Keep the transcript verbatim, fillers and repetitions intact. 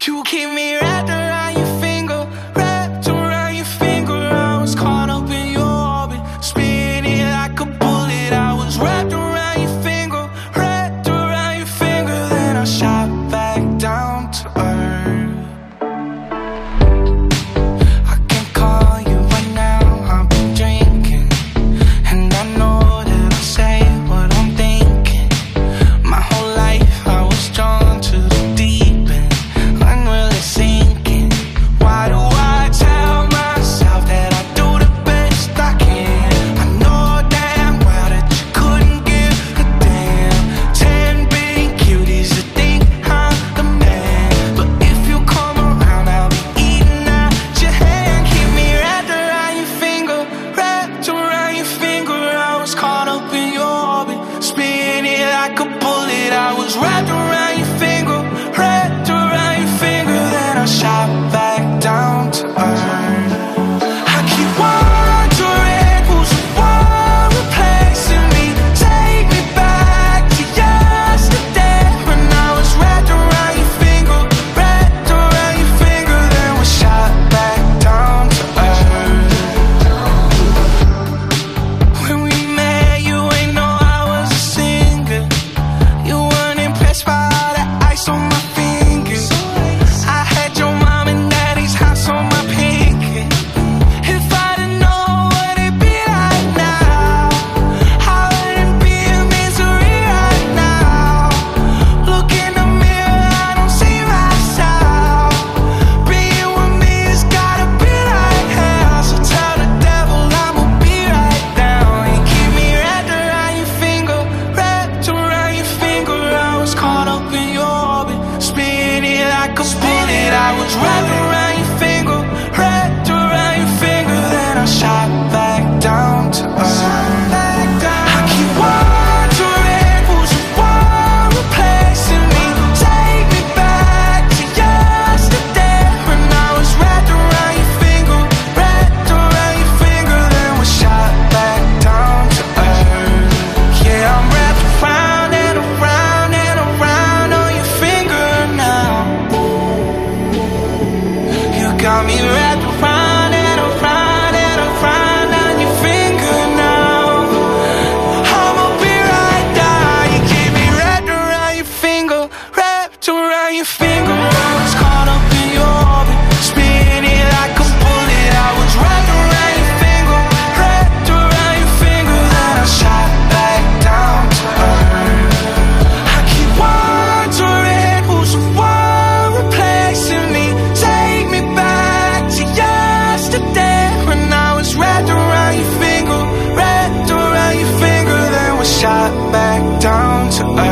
You keep me wrapped around your finger, wrapped around your finger. I was caught up in your orbit, spinning like a bullet. I was wrapped around your finger, wrapped around your finger. Then I shot back down to earth. I can call you right now, I've been drinking, and I know that I say what I'm thinking. My whole life I was drawn to the deep end, unreally sinking. Why do I tell myself that I do the best I can? I know damn well that you couldn't give a damn. Ten big cuties that think I'm the man, but if you come around I'll be eating out your hand. Keep me wrapped around your finger, wrapped around your finger. I was caught up in your orbit, spinning like a bullet. I was wrapped around your finger, wrapped around your finger. Then I shot back down to earth. I keep wondering who's the one replacing me. Take me back to yesterday when I was wrapped around your finger, wrapped around your finger. Then we shot back down to earth. When we met, you ain't know I was a singer. You weren't impressed by all that ice on my fingers. I had your mom and daddy's house on my pinky. If I didn't know what it'd be like now, I wouldn't be in misery right now. Look in the mirror, I don't see myself. Being with me has gotta be like hell. So tell the devil I'ma be right down. You keep me wrapped around your finger, wrapped around your finger. I was caught up in your orbit, spinning like a bullet. I was wrapped around your finger, wrapped around your finger. Then I shot back down to earth. I keep wondering who's the one replacing me. Take me back to yesterday when I was wrapped around your finger, wrapped around your finger. Then we shot back down to earth. Yeah, I'm wrapped around and around and around on your finger now. You got me wrapped around and around and around on your finger now. I'ma be right down. You keep me wrapped around your finger, wrapped around your finger. I was caught up in your orbit, spinning like a bullet. I was wrapped around your finger, wrapped around your finger. Then I shot back down to earth. I keep wondering who's the one replacing me. Take me back to yesterday when I was wrapped around your finger, wrapped around your finger. Then we shot back down to earth.